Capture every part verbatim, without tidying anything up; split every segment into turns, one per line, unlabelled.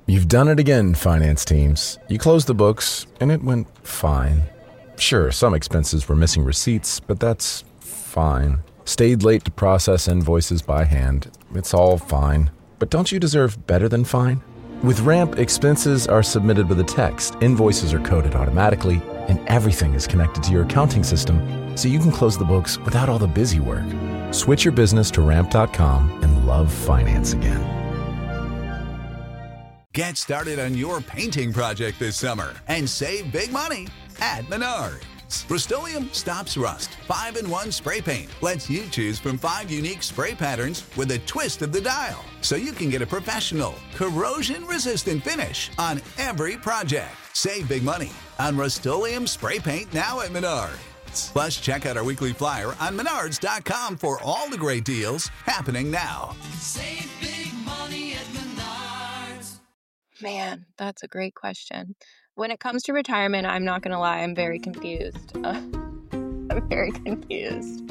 You've done it again, finance teams. You closed the books, and it went fine. Sure, some expenses were missing receipts, but that's fine. Stayed late to process invoices by hand. It's all fine. But don't you deserve better than fine? With Ramp, expenses are submitted with a text, invoices are coded automatically, and everything is connected to your accounting system, so you can close the books without all the busy work. Switch your business to ramp dot com and love finance again.
Get started on your painting project this summer and save big money at Menards. Rust-Oleum Stops Rust five in one Spray Paint lets you choose from five unique spray patterns with a twist of the dial, so you can get a professional, corrosion-resistant finish on every project. Save big money on Rust-Oleum Spray Paint now at Menards. Plus, check out our weekly flyer on menards dot com for all the great deals happening now.
Save big money at Menards.
Man, that's a great question. When it comes to retirement, I'm not going to lie, I'm very confused. Uh, I'm very confused.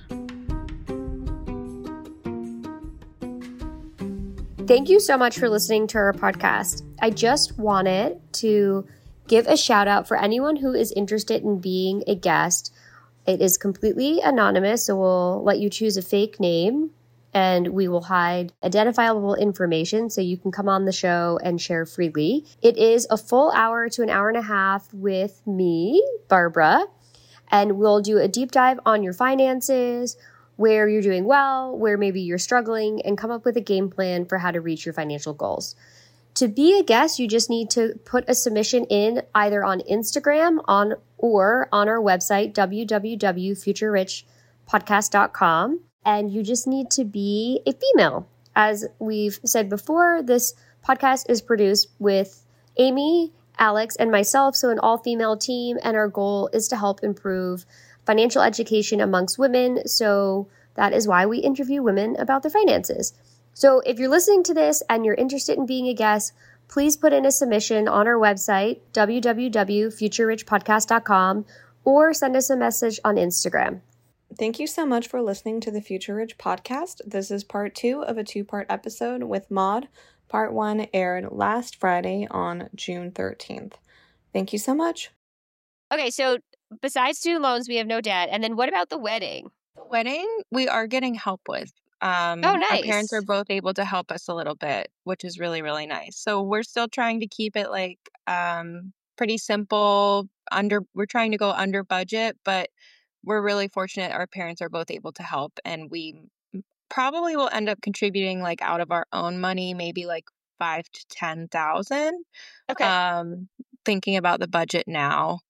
Thank you so much for listening to our podcast. I just wanted to give a shout out for anyone who is interested in being a guest. It is completely anonymous, so we'll let you choose a fake name. And we will hide identifiable information so you can come on the show and share freely. It is a full hour to an hour and a half with me, Barbara, and we'll do a deep dive on your finances, where you're doing well, where maybe you're struggling, and come up with a game plan for how to reach your financial goals. To be a guest, you just need to put a submission in either on Instagram on or on our website, w w w dot future rich podcast dot com. And you just need to be a female. As we've said before, this podcast is produced with Amy, Alex, and myself, so an all-female team, and our goal is to help improve financial education amongst women, so that is why we interview women about their finances. So if you're listening to this and you're interested in being a guest, please put in a submission on our website, w w w dot future rich podcast dot com, or send us a message on Instagram.
Thank you so much for listening to the Future Rich podcast. This is part two of a two-part episode with Maud. Part one aired last Friday on June thirteenth. Thank you so much.
Okay, so besides student loans, we have no debt. And then what about the wedding?
The wedding, we are getting help with. Um,
oh, nice.
Our parents are both able to help us a little bit, which is really, really nice. So we're still trying to keep it like um, pretty simple. Under, we're trying to go under budget, but we're really fortunate our parents are both able to help, and we probably will end up contributing like out of our own money, maybe like five to ten thousand.
Okay.
Um, thinking about the budget now,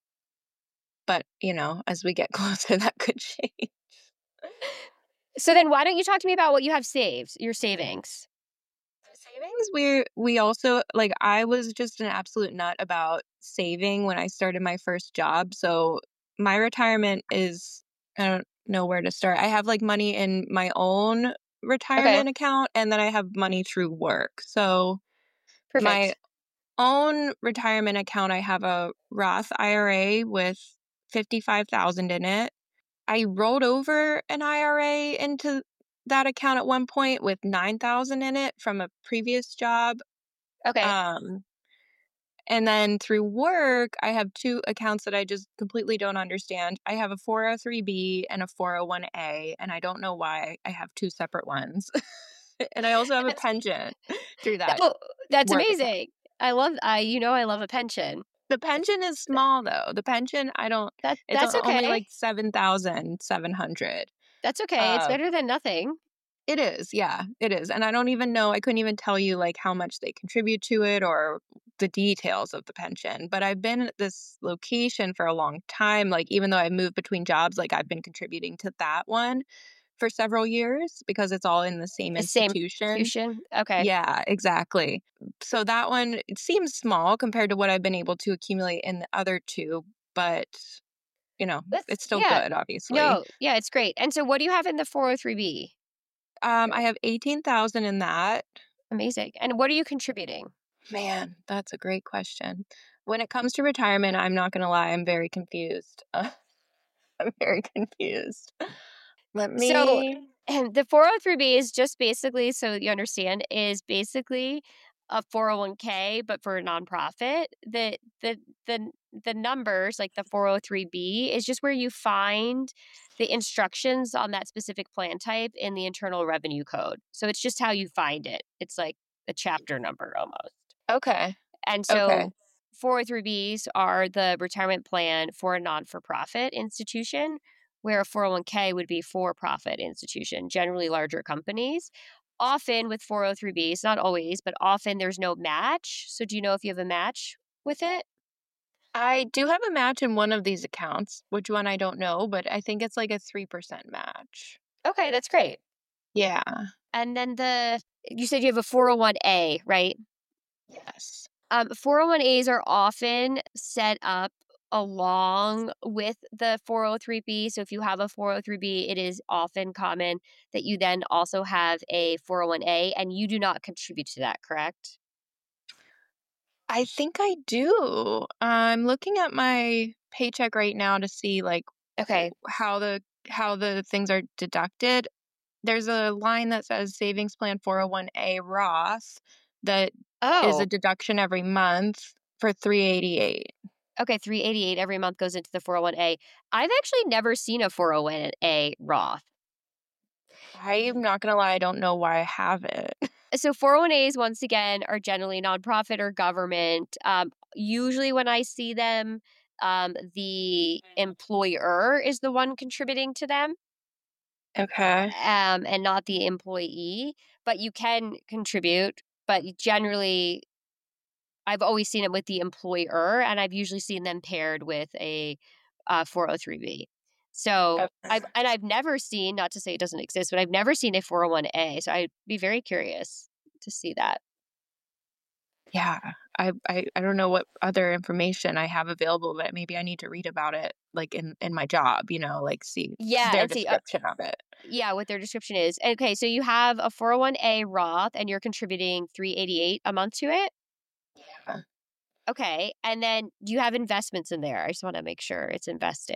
but you know, as we get closer, that could change.
So then, why don't you talk to me about what you have saved, your savings?
Savings, we we also like. I was just an absolute nut about saving when I started my first job, so. My retirement is, I don't know where to start. I have like money in my own retirement
okay.
account, and then I have money through work. So
Perfect.
My own retirement account, I have a Roth I R A with fifty-five thousand dollars in it. I rolled over an I R A into that account at one point with nine thousand dollars in it from a previous job.
Okay.
Um, And then through work, I have two accounts that I just completely don't understand. I have a four oh three B and a four oh one A, and I don't know why I have two separate ones. And I also have a pension through that.
Oh, that's
work
amazing.
account.
I love, I, you know, I love a pension.
The pension is small though. The pension, I don't,
That,
it's
that's
only
okay.
like seven thousand seven hundred.
That's okay. It's
Uh,
better than nothing.
It is. Yeah, it is. And I don't even know, I couldn't even tell you like how much they contribute to it or the details of the pension. But I've been at this location for a long time. Like, even though I've moved between jobs, like I've been contributing to that one for several years because it's all in the same
The same
institution.
institution. Okay.
Yeah, exactly. So that one, it seems small compared to what I've been able to accumulate in the other two, but you know,
That's,
it's still
yeah.
good, obviously.
No, yeah, it's great. And so what do you have in the four oh three B?
Um, I have eighteen thousand in that.
Amazing. And what are you contributing?
Man, that's a great question. When it comes to retirement, I'm not going to lie, I'm very confused. Uh, I'm very confused. Let me...
So, and the four oh three B is just basically, so you understand, is basically a four oh one k, but for a nonprofit, the the the the numbers, like the four oh three b, is just where you find the instructions on that specific plan type in the Internal Revenue Code. So it's just how you find it. It's like a chapter number almost.
Okay.
And
Okay.
so four oh three b's are the retirement plan for a non-for-profit institution, where a four oh one k would be for-profit institution, generally larger companies. Often with four oh three b's, not always, but often there's no match. So do you know if you have a match with it?
I do have a match in one of these accounts. Which one I don't know, but I think it's like a three percent match.
Okay, that's great.
Yeah.
And then the, you said you have a four oh one a, right?
Yes.
Um, four oh one a's are often set up along with the four oh three b. So if you have a four oh three b, it is often common that you then also have a four oh one a, and you do not contribute to that, correct?
I think I do. I'm looking at my paycheck right now to see like
Okay.
how the how the things are deducted. There's a line that says savings plan four oh one a Roth that
Oh.
is a deduction every month for three eighty-eight.
Okay, three eighty-eight every month goes into the four oh one a. I've actually never seen a four oh one a Roth.
I'm not gonna lie, I don't know why I have it.
So four oh one a's, once again, are generally nonprofit or government. Um, usually when I see them, um, the employer is the one contributing to them.
Okay.
Um, and not the employee. But you can contribute, but generally, I've always seen it with the employer, and I've usually seen them paired with a uh, four oh three b. So,
Okay.
I've and I've never seen, not to say it doesn't exist, but I've never seen a four oh one a. So I'd be very curious to see that.
Yeah. I, I I don't know what other information I have available, but maybe I need to read about it like in, in my job, you know, like see
Yeah,
their
and see, uh,
description of it.
yeah, what their description is. Okay, so you have a four oh one a Roth, and you're contributing three eighty-eight a month to it.
Yeah.
Okay, and then do you have investments in there? I just want to make sure it's invested.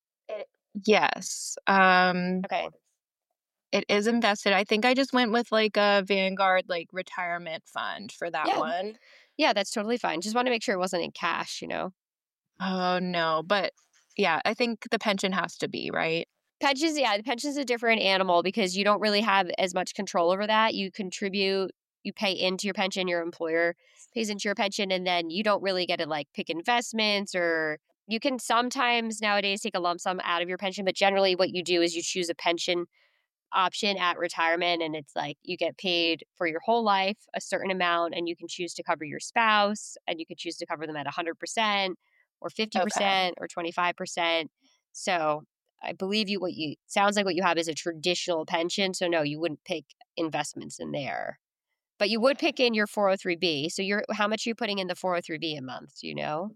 Yes. Um
Okay.
it is invested. I think I just went with like a Vanguard like retirement fund for that
Yeah.
one.
Yeah, that's totally fine. Just want to make sure it wasn't in cash, you know?
Oh no, but yeah, I think the pension has to be, right?
Pensions, yeah, the pension's a different animal because you don't really have as much control over that. You contribute, you pay into your pension, your employer pays into your pension, and then you don't really get to like pick investments, or you can sometimes nowadays take a lump sum out of your pension, but generally what you do is you choose a pension option at retirement, and it's like you get paid for your whole life a certain amount, and you can choose to cover your spouse, and you can choose to cover them at one hundred percent or fifty percent or twenty-five percent. So I believe you what you sounds like what you have is a traditional pension. So no, you wouldn't pick investments in there. But you would pick in your four oh three b. So you're how much are you putting in the four oh three b a month, do you know?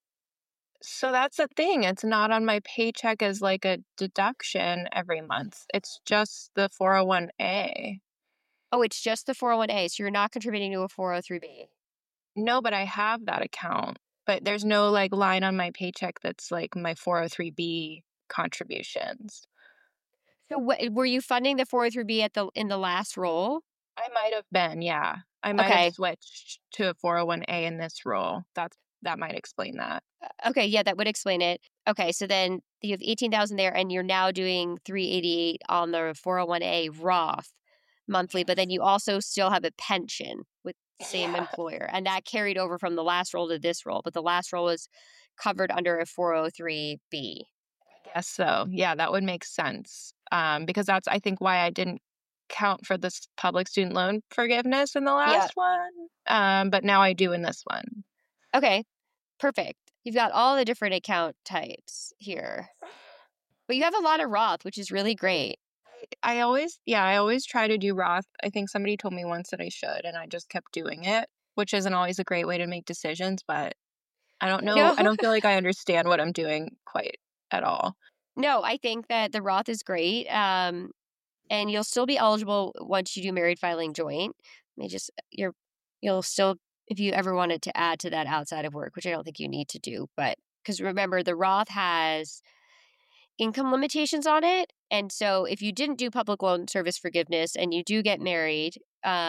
So that's the thing. It's not on my paycheck as like a deduction every month. It's just the four oh one a.
Oh, it's just the four oh one a. So you're not contributing to a four oh three b.
No, but I have that account. But there's no like line on my paycheck that's like my four oh three b contributions.
So what, were you funding the four oh three b at the in the last roll?
I might have been, yeah. I might
Okay.
have switched to a four oh one a in this role. That's that might explain that.
Okay, yeah, that would explain it. Okay, so then you have eighteen thousand there, and you're now doing three eighty-eight on the four oh one a Roth monthly, but then you also still have a pension with the same
Yeah.
employer, and that carried over from the last roll to this roll, but the last roll was covered under a four oh three b.
Guess so. Yeah, that would make sense. Um, because that's I think why I didn't count for this public student loan forgiveness in the last one. Um, but now I do in this one.
Okay, perfect. You've got all the different account types here, but you have a lot of Roth, which is really great.
I always, yeah, I always try to do Roth. I think somebody told me once that I should, and I just kept doing it, which isn't always a great way to make decisions, but I don't know.
No.
I don't feel like I understand what I'm doing quite at all.
No, I think that the Roth is great. Um, and you'll still be eligible once you do married filing joint. May just you're you'll still, if you ever wanted to add to that outside of work, which I don't think you need to do, but because remember the Roth has income limitations on it, and so if you didn't do public loan service forgiveness and you do get married, um,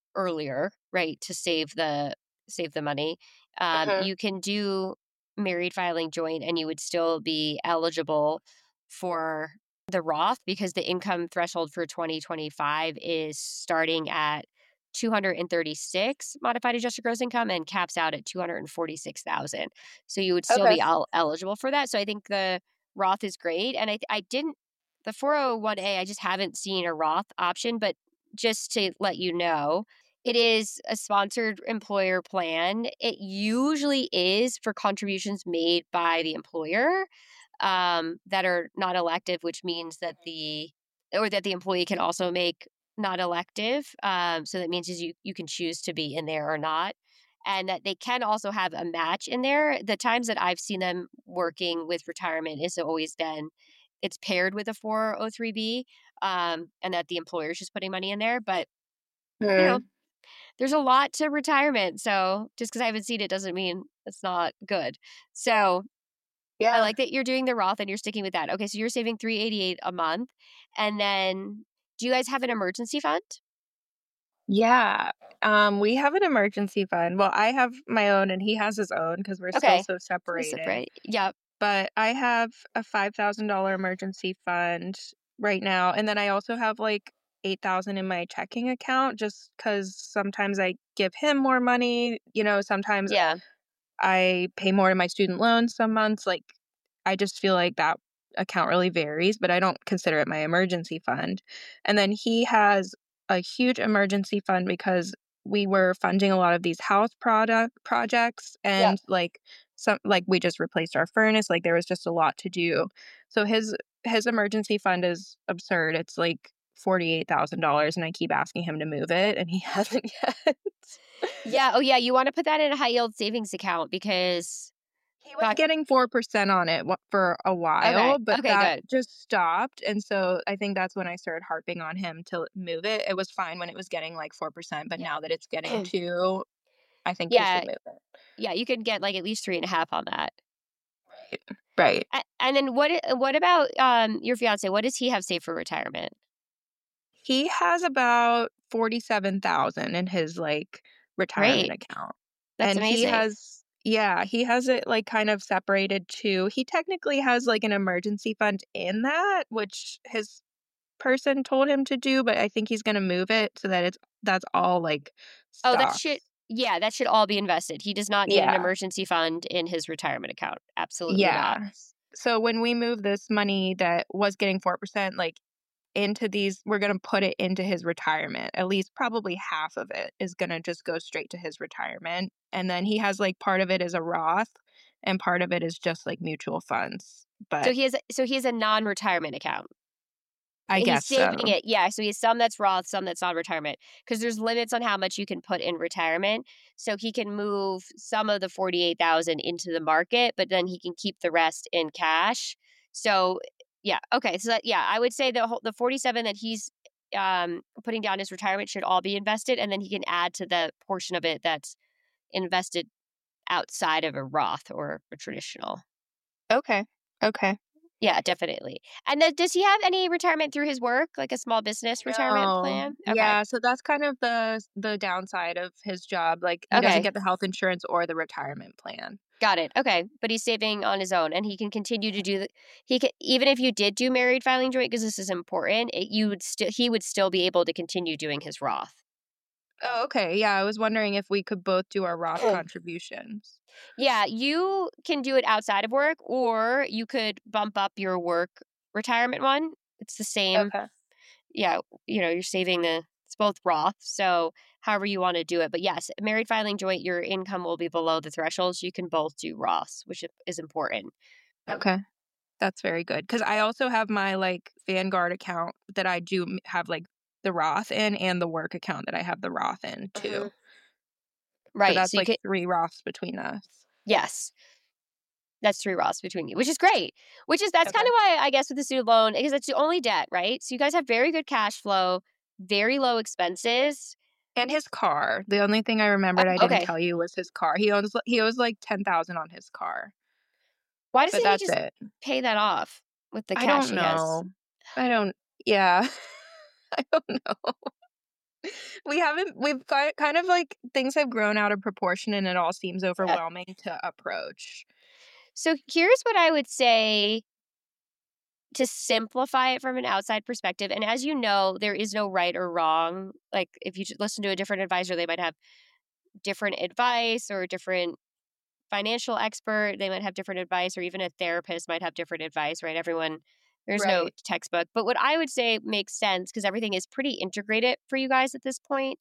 earlier, right, to save the save the money. Um,
Mhm.
you can do married filing joint and you would still be eligible for the Roth because the income threshold for twenty twenty-five is starting at two hundred thirty-six modified adjusted gross income and caps out at two hundred forty-six thousand. So you would still
Okay.
be el- eligible for that. So I think the Roth is great. And I I didn't the four oh one a, I just haven't seen a Roth option, but just to let you know, it is a sponsored employer plan. It usually is for contributions made by the employer um, that are not elective, which means that the or that the employee can also make not elective. Um, so that means is you you can choose to be in there or not, and that they can also have a match in there. The times that I've seen them working with retirement is always then it's paired with a four oh three b, um, and that the employer is just putting money in there, but you know
Hmm.
there's a lot to retirement. So just because I haven't seen it doesn't mean it's not good. So I
Yeah.
like that you're doing the Roth and you're sticking with that. Okay, so you're saving three eighty-eight a month. And then do you guys have an emergency fund?
Yeah. Um, we have an emergency fund. Well, I have my own and he has his own because we're still
Okay.
so
So
separated.
separate. Yep.
But I have a five thousand dollars emergency fund right now. And then I also have like eight thousand in my checking account just because sometimes I give him more money. You know, sometimes
Yeah.
I pay more in my student loans some months. Like, I just feel like that account really varies, but I don't consider it my emergency fund. And then he has a huge emergency fund because we were funding a lot of these house product projects
Yep.
and like some like we just replaced our furnace. Like there was just a lot to do. So his his emergency fund is absurd. It's like forty-eight thousand dollars and I keep asking him to move it and he hasn't yet.
Yeah. Oh, yeah. You want to put that in a high yield savings account because
He was
back.
getting four percent on it wa- for a
Okay.
while, but
Okay.
that
Good.
just stopped. And so I think that's when I started harping on him to move it. It was fine when it was getting like four percent, but now that it's getting two, I think he
Yeah.
should move it.
Yeah. You can get like at least three and a half on that.
Right.
A- And then what? i- What about um your fiance? What does he have saved for retirement?
He has about forty-seven thousand in his like retirement
Great.
account.
That's
And he
amazing.
has, yeah, he has it like kind of separated too. He technically has like an emergency fund in that, which his person told him to do, but I think he's gonna move it so that it's that's all like
Oh, that should
stocks.
yeah, that should all be invested. He does not need an
Yeah.
emergency fund in his retirement account. Absolutely not.
Yeah. So when we move this money that was getting four percent, like into these, we're gonna put it into his retirement. At least probably half of it is gonna just go straight to his retirement. And then he has like part of it is a Roth and part of it is just like mutual funds.
So
But
he has so he has a non-retirement account.
I
And he's
guess so.
saving it. Yeah, so he has some that's Roth, some that's non-retirement because there's limits on how much you can put in retirement. So he can move some of the forty-eight thousand into the market, but then he can keep the rest in cash. So yeah, okay. So that, yeah, I would say the whole, the forty-seven that he's um putting down his retirement should all be invested and then he can add to the portion of it that's invested outside of a Roth or a traditional.
Okay. Okay.
Yeah, definitely. And then does he have any retirement through his work, like a small business retirement
No.
plan? Okay.
Yeah, so that's kind of the the downside of his job. Like he doesn't
Okay.
get the health insurance or the retirement plan.
Got it. Okay. But he's saving on his own and he can continue to do the he can even if you did do married filing joint because this is important, it, you would still he would still be able to continue doing his Roth.
Oh, okay. Yeah, I was wondering if we could both do our Roth contributions.
Yeah, you can do it outside of work or you could bump up your work retirement one. It's the same.
Okay.
Yeah, you know, you're saving the it's both Roth, so however you want to do it. But yes, married filing joint, your income will be below the thresholds. You can both do Roths, which is important.
Okay. That's very good because I also have my like Vanguard account that I do m- have like the Roth in and the work account that I have the Roth in too.
Mhm.
So
Right.
that's
So you
like
could
three Roths between us.
yes. That's three Roths between you, which is great. Which is that's kind
Okay.
of why I guess with the student loan, because it's the only debt, right? So you guys have very good cash flow, very low expenses.
And his car. The only thing I remembered I
Oh,
didn't
okay.
tell you was his car. He owns he owes like ten thousand on his car.
Why
But
doesn't he
that's
just
it.
pay that off with the
I
cash
don't
he has?
know. I don't yeah. I don't know. We haven't, we've got kind of like things have grown out of proportion and it all seems overwhelming to approach.
So here's what I would say to simplify it from an outside perspective. And as you know, there is no right or wrong. Like if you listen to a different advisor, they might have different advice, or a different financial expert, they might have different advice, or even a therapist might have different advice, right? Everyone, there's no
Right.
textbook. But what I would say makes sense, because everything is pretty integrated for you guys at this point,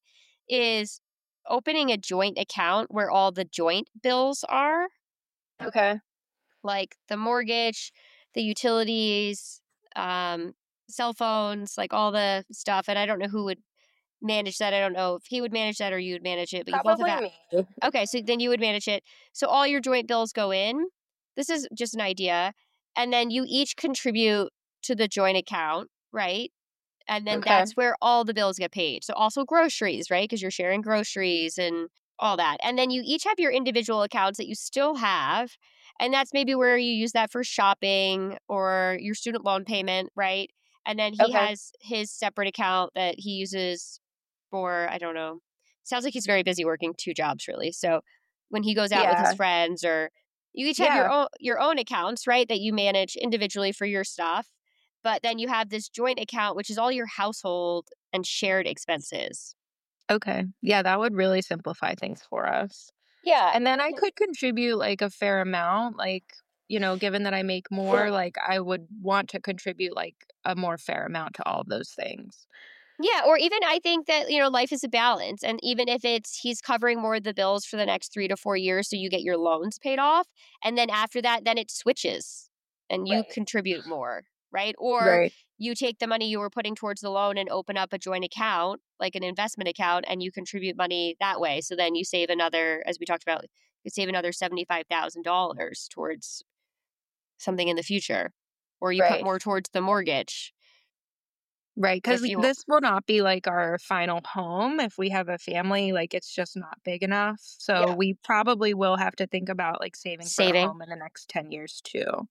is opening a joint account where all the joint bills are,
Okay.
like the mortgage, the utilities, um, cell phones, like all the stuff. And I don't know who would manage that. I don't know if he would manage that or you would manage it, but you both have
Probably
that.
me.
Okay, so then you would manage it. So all your joint bills go in. This is just an idea. And then you each contribute to the joint account, right? And then
Okay.
that's where all the bills get paid. So also groceries, right? Because you're sharing groceries and all that. And then you each have your individual accounts that you still have. And that's maybe where you use that for shopping or your student loan payment, right? And then he
Okay.
has his separate account that he uses for, I don't know. Sounds like he's very busy working two jobs, really. So when he goes out with his
Yeah.
friends, or you each have your
Yeah.
own your own accounts, right? That you manage individually for your stuff. But then you have this joint account, which is all your household and shared expenses.
Okay. Yeah, that would really simplify things for us.
Yeah.
And then I could contribute like a fair amount, like, you know, given that I make more, like I would want to contribute like a more fair amount to all of those things.
Yeah, or even I think that, you know, life is a balance. And even if it's he's covering more of the bills for the next three to four years, so you get your loans paid off. And then after that, then it switches and you
Right.
contribute more, right? Or
Right.
you take the money you were putting towards the loan and open up a joint account, like an investment account, and you contribute money that way. So then you save another, as we talked about, you save another seventy-five thousand dollars towards something in the future. Or you put
Right.
more towards the mortgage.
Right. Because
If you
this will not be like our final home. If we have a family, like it's just not big enough. So
Yeah.
we probably will have to think about like saving for a
saving.
home in the next ten years too.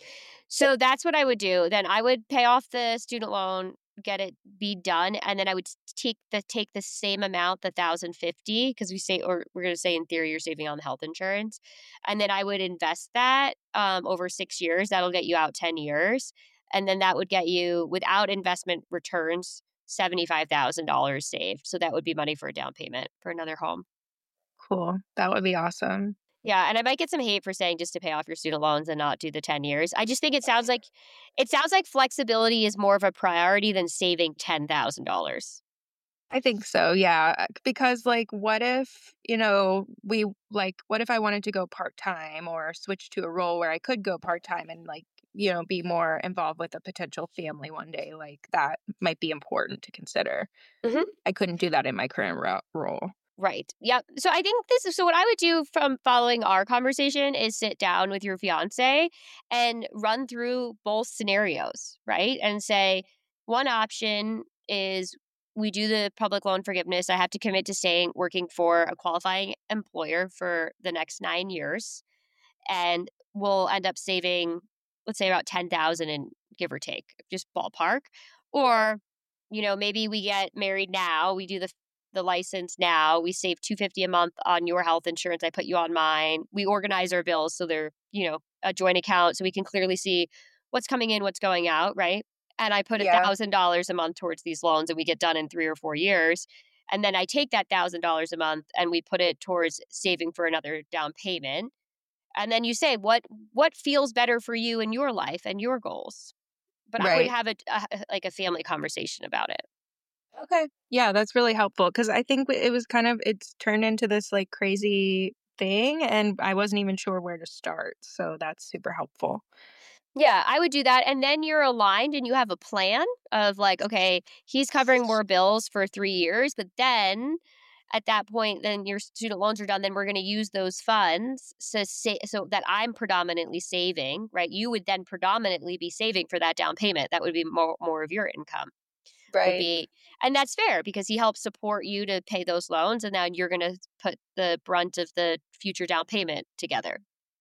So that's what I would do. Then I would pay off the student loan, get it be done, and then I would s- take the take the same amount, the thousand fifty, because we say, or we're going to say in theory you're saving on the health insurance, and then I would invest that um, over six years. That'll get you out ten years, and then that would get you, without investment returns, seventy five thousand dollars saved. So that would be money for a down payment for another home.
Cool. That would be awesome.
Yeah, and I might get some hate for saying just to pay off your student loans and not do the ten years. I just think it sounds like it sounds like flexibility is more of a priority than saving ten thousand dollars.
I think so. Yeah. uh, Because like what if, you know, we like what if I wanted to go part-time or switch to a role where I could go part-time and like, you know, be more involved with a potential family one day? Like that might be important to consider.
Mhm.
I couldn't do that in my current ro- role.
Right. Yep. So I think this is so what I would do from following our conversation is sit down with your fiance and run through both scenarios, right? And say one option is we do the public loan forgiveness. I have to commit to staying working for a qualifying employer for the next nine years. And we'll end up saving, let's say, about ten thousand and give or take, just ballpark. Or, you know, maybe we get married now, we do the the license now, we save two hundred fifty dollars a month on your health insurance, I put you on mine. We organize our bills so they're, you know, a joint account so we can clearly see what's coming in, what's going out, right? And I put a
Yeah.
thousand dollars a month towards these loans and we get done in three or four years. And then I take that thousand dollars a month and we put it towards saving for another down payment. And then you say what what feels better for you in your life and your goals. But I would
Right.
have a, a like a family conversation about it.
Okay. Yeah, that's really helpful because I think it was kind of it's turned into this like crazy thing and I wasn't even sure where to start. So that's super helpful.
Yeah, I would do that. And then you're aligned and you have a plan of like, okay, he's covering more bills for three years, but then at that point, then your student loans are done. Then we're going to use those funds to say, so that I'm predominantly saving, right? You would then predominantly be saving for that down payment. That would be more, more of your income. Would be, and that's fair because he helps support you to pay those loans, and then you're going to put the brunt of the future down payment together.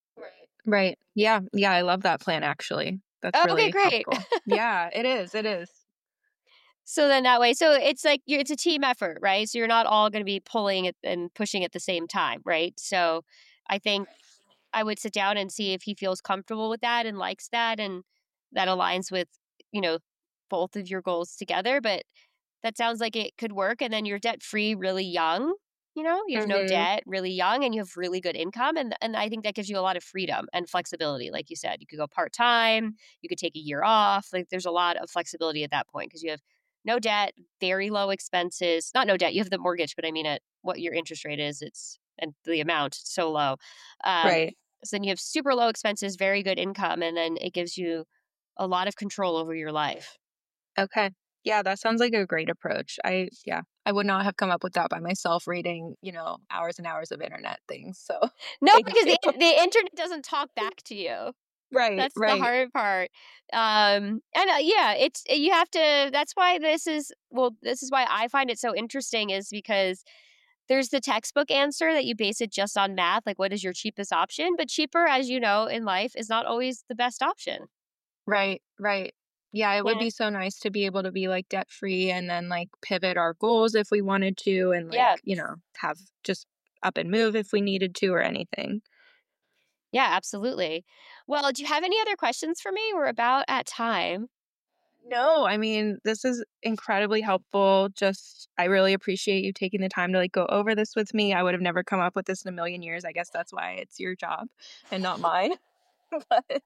Right. Yeah. Yeah. I love that plan actually. That's
Oh, okay,
really
great.
helpful. Yeah, it is. It is.
So then that way, so it's like you it's a team effort, right? So you're not all going to be pulling it and pushing at the same time, right? So I think I would sit down and see if he feels comfortable with that and likes that, and that aligns with, you know, both of your goals together. But that sounds like it could work. And then you're debt free really young. You know, you have no
Mhm.
debt, really young, and you have really good income. And and I think that gives you a lot of freedom and flexibility. Like you said, you could go part time, you could take a year off. Like there's a lot of flexibility at that point because you have no debt, very low expenses. Not no debt, you have the mortgage, but I mean at what your interest rate is, it's and the amount it's so low. Um,
Right.
so then you have super low expenses, very good income, and then it gives you a lot of control over your life.
Okay. Yeah, that sounds like a great approach. I yeah, I would not have come up with that by myself reading, you know, hours and hours of internet things. So
No,
thank
because
you.
the the internet doesn't talk back to you.
Right,
That's the
right.
hard part. Um, and uh, yeah, it's you have to. That's why this is well. This is why I find it so interesting is because there's the textbook answer that you base it just on math, like what is your cheapest option? But cheaper, as you know, in life is not always the best option.
Right, right. Yeah, it would
Yeah.
be so nice to be able to be like debt free and then like pivot our goals if we wanted to and like,
Yeah.
you know, have just up and move if we needed to or anything.
Yeah, absolutely. Well, do you have any other questions for me? We're about at time.
No, I mean, this is incredibly helpful. Just, I really appreciate you taking the time to like go over this with me. I would have never come up with this in a million years. I guess that's why it's your job and not mine. But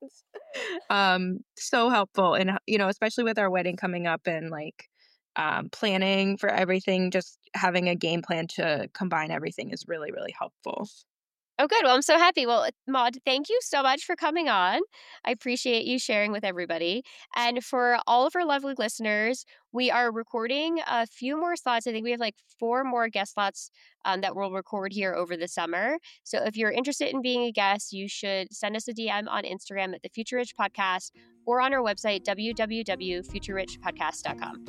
um, so helpful. And, you know, especially with our wedding coming up and like um, planning for everything, just having a game plan to combine everything is really, really helpful.
Oh, good. Well, I'm so happy. Well, Maud, thank you so much for coming on. I appreciate you sharing with everybody. And for all of our lovely listeners, we are recording a few more slots. I think we have like four more guest slots um, that we'll record here over the summer. So if you're interested in being a guest, you should send us a D M on Instagram at the Future Rich Podcast or on our website, w w w dot future rich podcast dot com.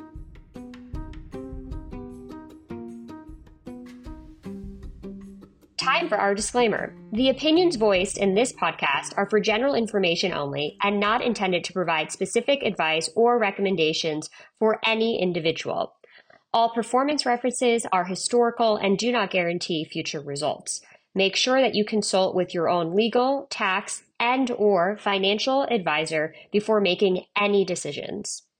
Time for our disclaimer. The opinions voiced in this podcast are for general information only and not intended to provide specific advice or recommendations for any individual. All performance references are historical and do not guarantee future results. Make sure that you consult with your own legal, tax, and or financial advisor before making any decisions.